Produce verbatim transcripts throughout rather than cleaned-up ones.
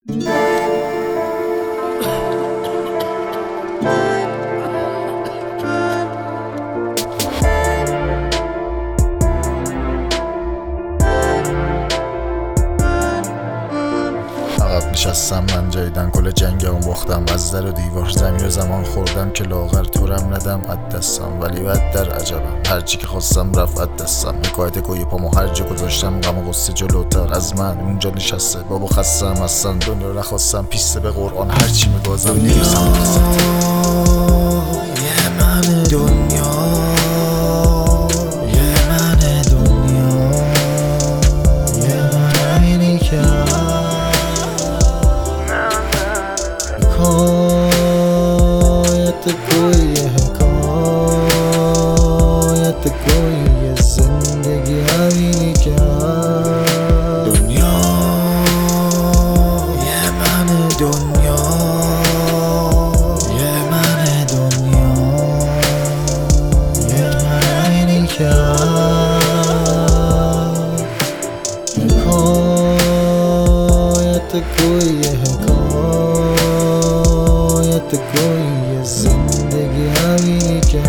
نشستم من جیدن کل جنگ اون باختم، از در و دیوار زمین و زمان خوردم که لاغر تورم ندم اد دستم، ولی بد در عجبم هرچی که خواستم رفت اد دستم. حکایت گوی پامو هر جا گذاشتم غم و غصه جلوتر از من اونجا نشسته. بابا خستم اصلا دنیا نخواستم پیسته به قرآن هرچی میگازم نیستم یه من دنیا یه من دنیا یه من اینی که حکایت گوی حکایت گوی زندگی همینی که دنیا یه من دنیا یه من دنیا یه من اینی که حکایت گوی حکایت گوی زندگی همینی که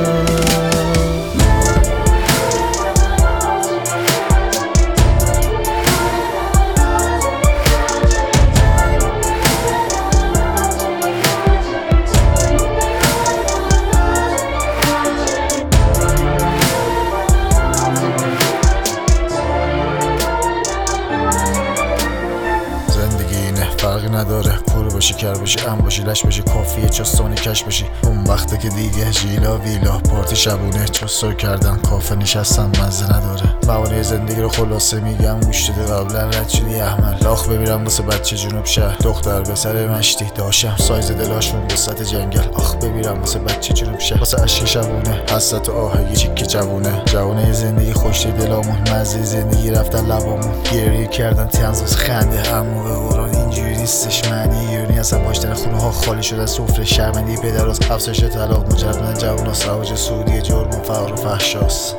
فرقی نداره کور باشی کر باشی ام باشی لش باشی کافیه چستانی کش باشی. اون وقته که دیگه ژیلا ویلا پارتی شبونه چستر کردن کافه نشستن مزه نداره. موانع زندگی رو خلاصه میگم گوش داده قبلا رد شدی احمد لاخ بمیرم واسه بچه جنوب شهر دختر به سر مشتی داشم سایز دلاشون وسط جنگل آخ بمیرم واسه بچه جنوب شهر واسه اشک شبونه حسرت و آه یه چیک جوونه جوونه زندگی خوشتی دلامون مزه زندگی رفتن لبامون گریه کردن تنز واسه خنده اما به قرآن اینجوری نیستش معنی ایرانی اصلا باشتن خونه ها خالی شده سفره شرمندی پدراست افزایش طلاق مجردن جواناست رواج سعودی جرم و فقر و فحشاست.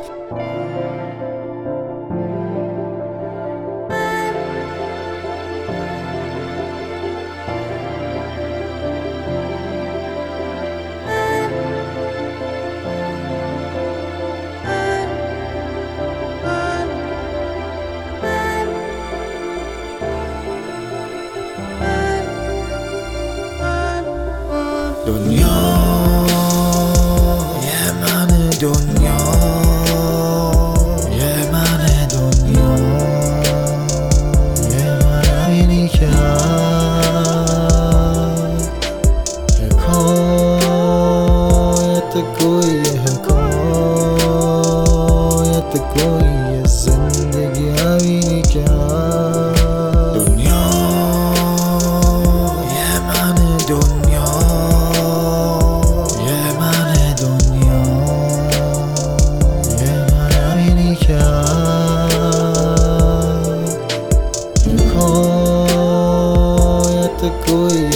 دنیا یه من دنیا یه من دنیا یه من اینی که حکایت گوی حکایت گوی زندگی همینی که دنیا یه من دنیا حکایت گوی